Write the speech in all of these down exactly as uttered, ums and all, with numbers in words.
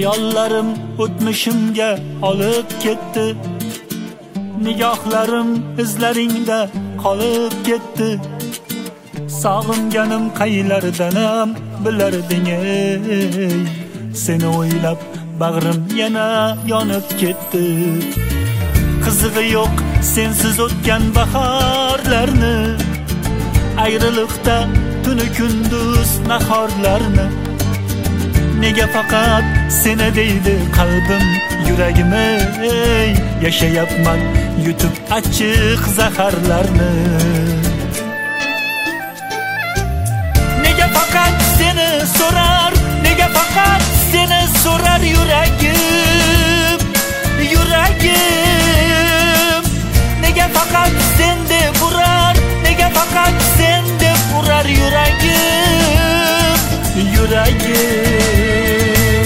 Hayollarim o'tmishimga olib ketdi. Nigohlarim izlaringda qolib ketdi. Sog'inganim qaylardanam bilarding ey. Seni o'ylab bag'rim yana yonib ketdi. Qizig'i yo'q sensiz o'tgan bahorlarni, ayriliqda tuni kunduz nahorlarni. Nega faqat seni deydi qalbim, yuragim ey. Yashayapman yutib achchiq zaharlarni. Nega faqat seni so'rar, nega faqat seni so'rar yuragim, yuragim. Nega faqat sen deb urar, nega faqat sen deb urar yuragim, yuragim.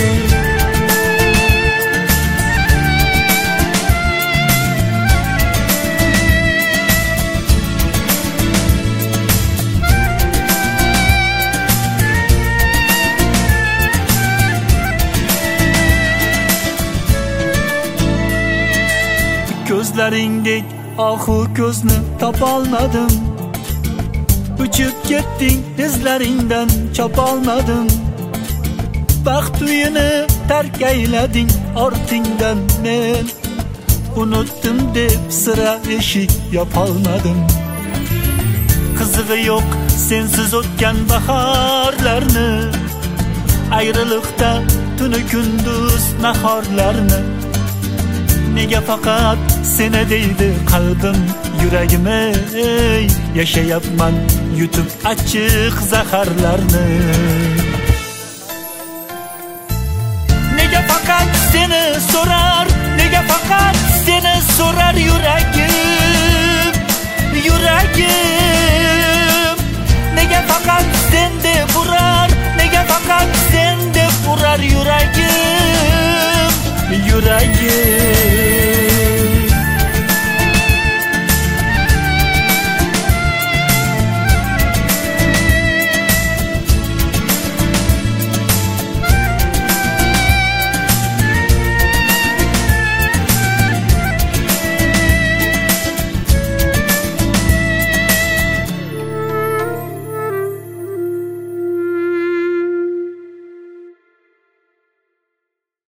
Ko'zlaringdek ohu ko'zni topolmadim. Uchib ketding izlaringdan chopolmadim. Baxt uyini tark aylading ortingdan men. Unutdim deb sira eshik yopolmadim. Qizig'i yo'q sensiz o'tgan bahorlarni, ayriliqda tuni kunduz nahorlarni. Nega faqat seni deydi qalbim, yuragim ey. Yashayapman yutib achchiq zaharlarni. Nega faqat seni so'rar, nega faqat seni so'rar yuragim, yuragim.